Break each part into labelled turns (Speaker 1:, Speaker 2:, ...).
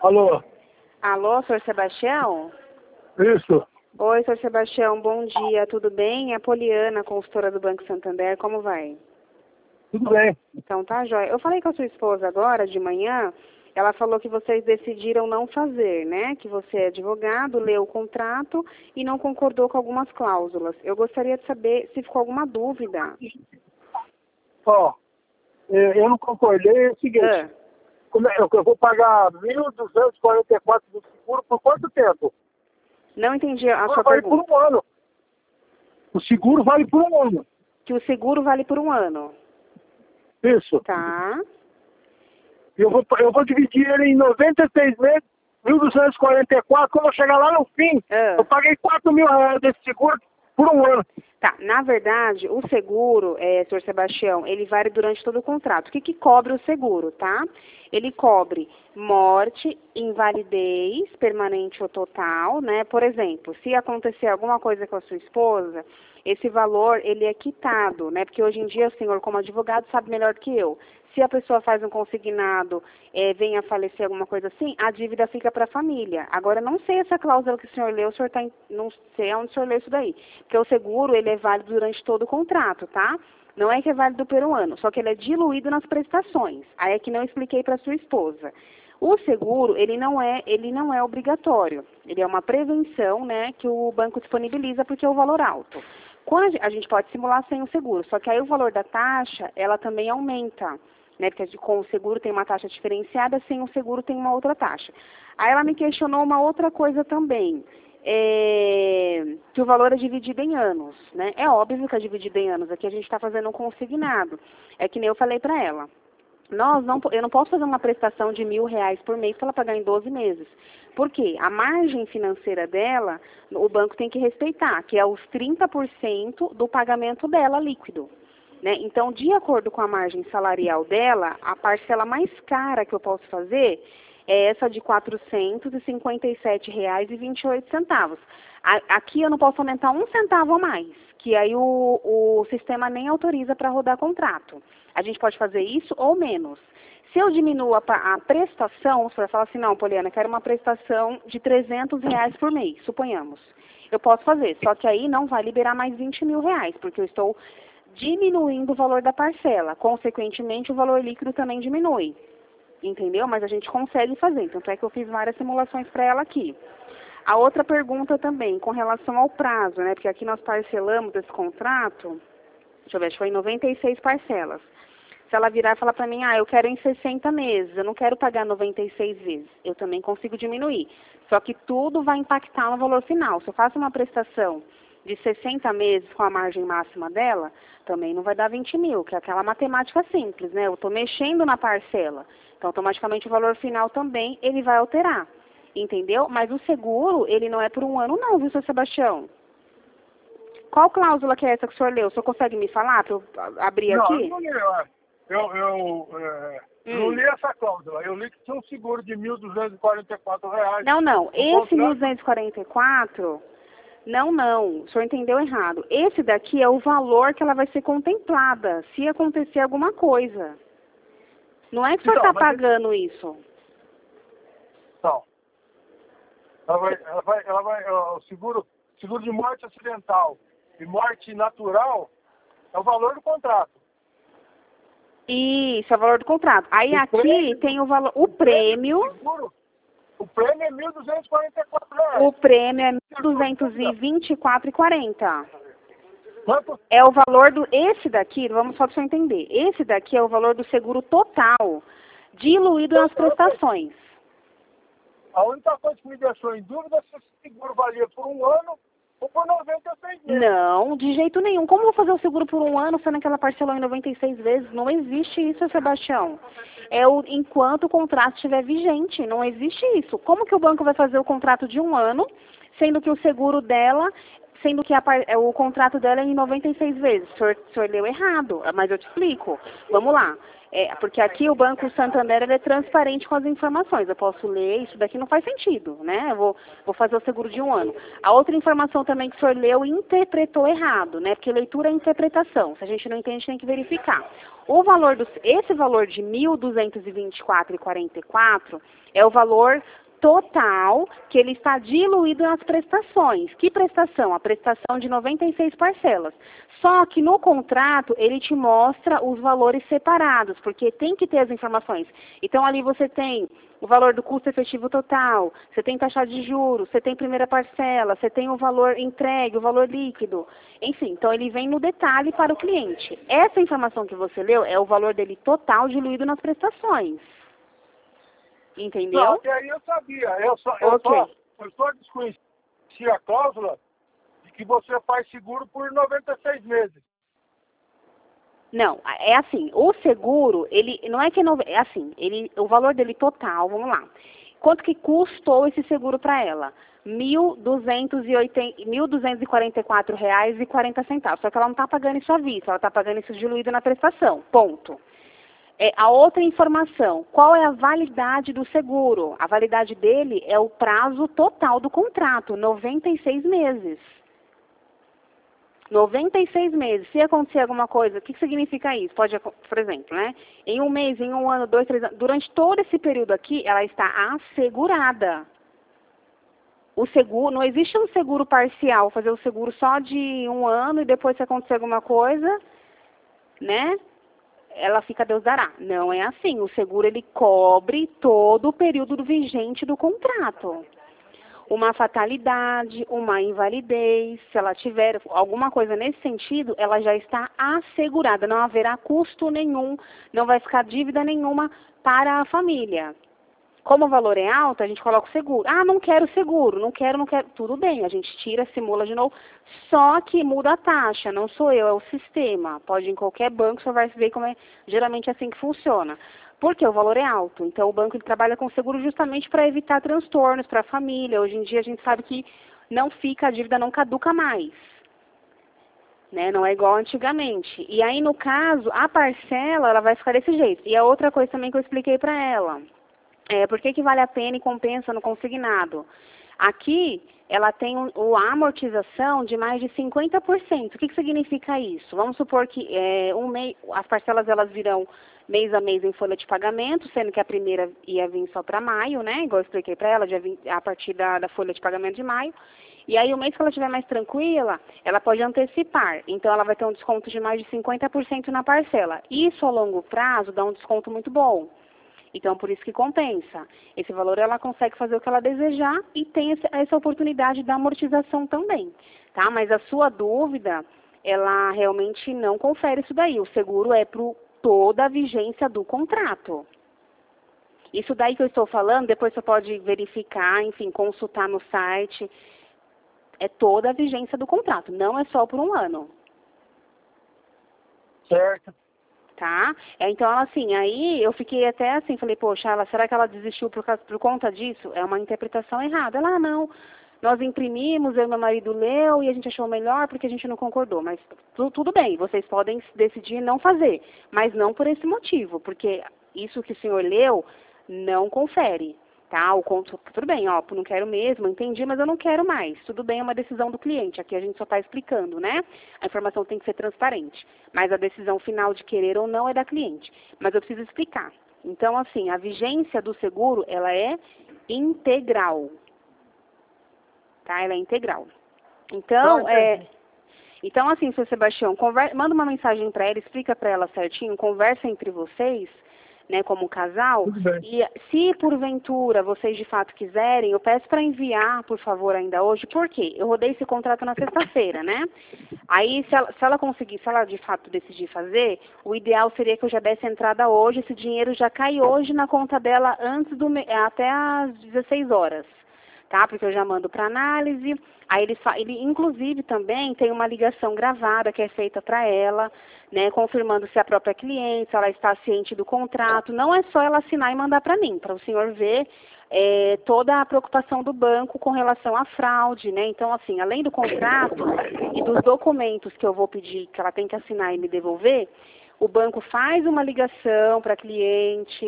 Speaker 1: Alô?
Speaker 2: Alô, senhor Sebastião?
Speaker 1: Isso.
Speaker 2: Oi, senhor Sebastião, bom dia, tudo bem? É a Poliana, consultora do Banco Santander, como vai?
Speaker 1: Tudo bem.
Speaker 2: Então tá, jóia. Eu falei com a sua esposa agora, de manhã, ela falou que vocês decidiram não fazer, né? Que você é advogado, leu o contrato e não concordou com algumas cláusulas. Eu gostaria de saber se ficou alguma dúvida.
Speaker 1: Ó, eu não concordei, é o seguinte,
Speaker 2: Ah,
Speaker 1: eu vou pagar 1.244 do seguro por quanto tempo?
Speaker 2: não entendi a
Speaker 1: O
Speaker 2: sua
Speaker 1: seguro vale por
Speaker 2: pergunta.
Speaker 1: um ano. O seguro vale por um ano.
Speaker 2: Que o seguro vale por um ano.
Speaker 1: Isso.
Speaker 2: Tá?
Speaker 1: Eu vou dividir ele em 96 meses, 1.244, quando eu chegar lá no fim,
Speaker 2: Ah.
Speaker 1: eu paguei 4 mil reais desse seguro por um ano.
Speaker 2: Tá, na verdade, o seguro, senhor Sebastião, ele vale durante todo o contrato. O que cobre o seguro, tá? Ele cobre morte, invalidez, permanente ou total, né? Por exemplo, se acontecer alguma coisa com a sua esposa, esse valor, ele é quitado, né? Porque hoje em dia o senhor, como advogado, sabe melhor do que eu. Se a pessoa faz um consignado, vem a falecer alguma coisa assim, a dívida fica para a família. Agora, eu não sei essa cláusula que o senhor leu, não sei onde o senhor leu isso daí. Porque o seguro, ele é válido durante todo o contrato, tá? Não é que é válido por um ano, só que ele é diluído nas prestações. Aí é que não expliquei para sua esposa. O seguro, ele não é obrigatório. Ele é uma prevenção, né, que o banco disponibiliza porque é o valor alto. Quando a gente pode simular sem o seguro, só que aí o valor da taxa, ela também aumenta, né, porque com o seguro tem uma taxa diferenciada, sem o seguro tem uma outra taxa. Aí ela me questionou uma outra coisa também, que o valor é dividido em anos, né? É óbvio que é dividido em anos, aqui a gente está fazendo um consignado. É que nem eu falei para ela. Eu não posso fazer uma prestação de R$ 1.000 por mês para ela pagar em 12 meses. Por quê? A margem financeira dela, o banco tem que respeitar, que é os 30% do pagamento dela líquido. Né? Então, de acordo com a margem salarial dela, a parcela mais cara que eu posso fazer é essa de R$ 457,28. Aqui eu não posso aumentar um centavo a mais, que aí o sistema nem autoriza para rodar contrato. A gente pode fazer isso ou menos. Se eu diminuo a prestação, você vai falar assim, não, Poliana, quero uma prestação de R$ 300 por mês, suponhamos. Eu posso fazer, só que aí não vai liberar mais R$ 20.000, porque eu estou diminuindo o valor da parcela. Consequentemente, o valor líquido também diminui. Entendeu? Mas a gente consegue fazer. Tanto é que eu fiz várias simulações para ela aqui. A outra pergunta também, com relação ao prazo, né? Porque aqui nós parcelamos esse contrato, deixa eu ver, acho que foi em 96 parcelas. Se ela virar e falar para mim, eu quero em 60 meses, eu não quero pagar 96 vezes, eu também consigo diminuir. Só que tudo vai impactar no valor final. Se eu faço uma prestação de 60 meses com a margem máxima dela, também não vai dar 20 mil, que é aquela matemática simples, né? Eu estou mexendo na parcela. Então, automaticamente, o valor final também, ele vai alterar. Entendeu? Mas o seguro, ele não é por um ano não, viu, seu Sebastião? Qual cláusula que é essa que o senhor leu? O senhor consegue me falar para eu abrir
Speaker 1: Não,
Speaker 2: aqui?
Speaker 1: eu não li. Eu não li essa cláusula. Eu li que tinha um seguro de R$ 1.244.
Speaker 2: Não.
Speaker 1: O
Speaker 2: Esse
Speaker 1: contrato...
Speaker 2: 1244, não. O senhor entendeu errado. Esse daqui é o valor que ela vai ser contemplada, se acontecer alguma coisa. Não é que o senhor está pagando isso.
Speaker 1: Não. O seguro de morte acidental e morte natural é o valor do contrato.
Speaker 2: Isso, é o valor do contrato. Aí aqui tem o valor, o prêmio.
Speaker 1: O prêmio é R$ 1.244.
Speaker 2: O prêmio é R$ 1.224,40.
Speaker 1: Quanto?
Speaker 2: É o valor esse daqui, vamos só para você entender. Esse daqui é o valor do seguro total, diluído nas prestações.
Speaker 1: A única coisa que me deixou em dúvida é se esse seguro valia por um ano ou por 96 meses.
Speaker 2: Não, de jeito nenhum. Como eu vou fazer o seguro por um ano, sendo que ela parcelou em 96 vezes? Não existe isso, Sebastião. Enquanto o contrato estiver vigente, não existe isso. Como que o banco vai fazer o contrato de um ano, sendo que o seguro dela, sendo que o contrato dela é em 96 vezes? O senhor leu errado, mas eu te explico. Vamos lá. Porque aqui o Banco Santander ele é transparente com as informações. Eu posso ler, isso daqui não faz sentido, né? Eu vou fazer o seguro de um ano. A outra informação também que o senhor leu e interpretou errado, né? Porque leitura é interpretação. Se a gente não entende, tem que verificar. esse valor de 1.224,44 é o valor total que ele está diluído nas prestações. Que prestação? A prestação de 96 parcelas. Só que no contrato ele te mostra os valores separados, porque tem que ter as informações. Então ali você tem o valor do custo efetivo total, você tem taxa de juros, você tem primeira parcela, você tem o valor entregue, o valor líquido. Enfim, então ele vem no detalhe para o cliente. Essa informação que você leu é o valor dele total diluído nas prestações. Entendeu?
Speaker 1: Não, até aí eu sabia. Eu só desconhecia a cláusula de que você faz seguro por 96 meses.
Speaker 2: Não, é assim, o seguro, ele não é que é assim, o valor dele total, vamos lá. Quanto que custou esse seguro para ela? R$ 1.244,40. Só que ela não está pagando isso à vista, ela está pagando isso diluído na prestação. Ponto. A outra informação, qual é a validade do seguro? A validade dele é o prazo total do contrato, 96 meses. 96 meses. Se acontecer alguma coisa, o que significa isso? Pode, por exemplo, né? Em um mês, em um ano, 2, 3 anos, durante todo esse período aqui, ela está assegurada. O seguro, não existe um seguro parcial, fazer o seguro só de um ano e depois se acontecer alguma coisa, né? Ela fica Deus dará. Não é assim. O seguro, ele cobre todo o período vigente do contrato. Uma fatalidade, uma invalidez, se ela tiver alguma coisa nesse sentido, ela já está assegurada. Não haverá custo nenhum, não vai ficar dívida nenhuma para a família. Como o valor é alto, a gente coloca o seguro. Ah, não quero seguro, não quero. Tudo bem, a gente tira, simula de novo. Só que muda a taxa, não sou eu, é o sistema. Pode ir em qualquer banco, você vai ver como é geralmente assim que funciona. Porque o valor é alto. Então, o banco ele trabalha com seguro justamente para evitar transtornos para a família. Hoje em dia, a gente sabe que a dívida não caduca mais. Né? Não é igual antigamente. E aí, no caso, a parcela, ela vai ficar desse jeito. E a outra coisa também que eu expliquei para ela. Por que vale a pena e compensa no consignado? Aqui, ela tem a amortização de mais de 50%. O que significa isso? Vamos supor que as parcelas elas virão mês a mês em folha de pagamento, sendo que a primeira ia vir só para maio, né? Igual eu expliquei para ela, a partir da folha de pagamento de maio. E aí, o mês que ela estiver mais tranquila, ela pode antecipar. Então, ela vai ter um desconto de mais de 50% na parcela. Isso, a longo prazo, dá um desconto muito bom. Então, por isso que compensa. Esse valor ela consegue fazer o que ela desejar e tem essa oportunidade da amortização também, tá? Mas a sua dúvida, ela realmente não confere isso daí. O seguro é para toda a vigência do contrato. Isso daí que eu estou falando, depois você pode verificar, enfim, consultar no site. É toda a vigência do contrato, não é só por um ano.
Speaker 1: Certo.
Speaker 2: Tá? Então, assim, aí eu fiquei até assim, falei, poxa, será que ela desistiu por conta disso? É uma interpretação errada. Ela, não, nós imprimimos, eu e meu marido leu e a gente achou melhor porque a gente não concordou. Mas tudo bem, vocês podem decidir não fazer, mas não por esse motivo, porque isso que o senhor leu não confere. Tá, tudo bem, não quero mesmo, entendi, mas eu não quero mais. Tudo bem, é uma decisão do cliente, aqui a gente só está explicando, né? A informação tem que ser transparente, mas a decisão final de querer ou não é da cliente. Mas eu preciso explicar. Então, assim, a vigência do seguro, ela é integral. Tá? Ela é integral. Então, então assim, seu Sebastião, manda uma mensagem para ela, explica para ela certinho, conversa entre vocês, né, como casal, e se porventura vocês de fato quiserem, eu peço para enviar, por favor, ainda hoje, porque eu rodei esse contrato na sexta-feira, né? Aí, se ela de fato decidir fazer, o ideal seria que eu já desse entrada hoje, esse dinheiro já cai hoje na conta dela até às 16 horas. Tá? Porque eu já mando para análise. Aí ele inclusive também tem uma ligação gravada que é feita para ela, né, confirmando se a própria cliente, se ela está ciente do contrato. Não é só ela assinar e mandar para mim, para o senhor ver toda a preocupação do banco com relação à fraude, né? Então, assim, além do contrato e dos documentos que eu vou pedir, que ela tem que assinar e me devolver, o banco faz uma ligação para a cliente,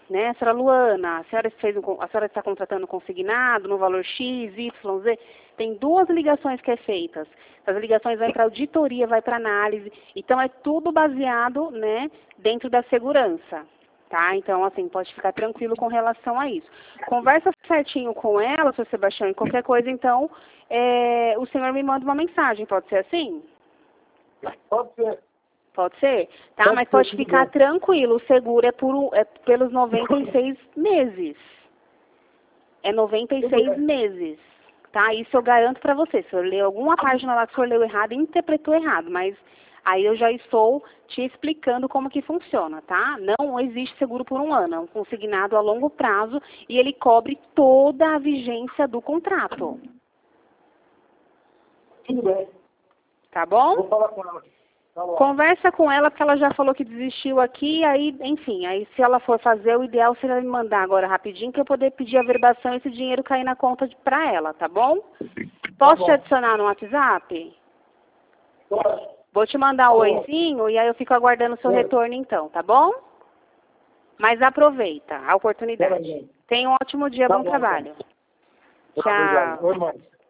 Speaker 2: né? Senhora Luana, a senhora está contratando consignado no valor X, Y, Z. Tem 2 ligações que é feitas. As ligações vão para auditoria, vai para análise. Então, é tudo baseado, né, dentro da segurança. Tá? Então, assim, pode ficar tranquilo com relação a isso. Conversa certinho com ela, seu Sebastião, e qualquer coisa, então, o senhor me manda uma mensagem. Pode ser assim?
Speaker 1: Pode ser.
Speaker 2: Pode ser? Tá,
Speaker 1: Pode
Speaker 2: mas
Speaker 1: ser,
Speaker 2: pode
Speaker 1: tudo
Speaker 2: ficar
Speaker 1: bem.
Speaker 2: tranquilo. O seguro é pelos 96 meses. É 96 meses. Tá? Isso eu garanto para você. Se eu ler alguma página lá que o senhor leu errado, interpretou errado. Mas aí eu já estou te explicando como que funciona, tá? Não existe seguro por 1 ano. É um consignado a longo prazo e ele cobre toda a vigência do contrato.
Speaker 1: Tudo bem.
Speaker 2: Tá bom?
Speaker 1: Vou falar com ela. Tá bom.
Speaker 2: Conversa com ela, porque ela já falou que desistiu aqui, aí, enfim, aí se ela for fazer, o ideal seria me mandar agora rapidinho, para eu poder pedir a verbação e esse dinheiro cair na conta para ela, tá bom? Posso te adicionar no WhatsApp?
Speaker 1: Pode.
Speaker 2: Vou te mandar um oizinho e aí eu fico aguardando o seu retorno então, tá bom? Mas aproveita a oportunidade. Tenha um ótimo dia,
Speaker 1: Tá
Speaker 2: bom
Speaker 1: bom,
Speaker 2: trabalho.
Speaker 1: Tá, obrigado.
Speaker 2: Tchau.
Speaker 1: Oi, mãe.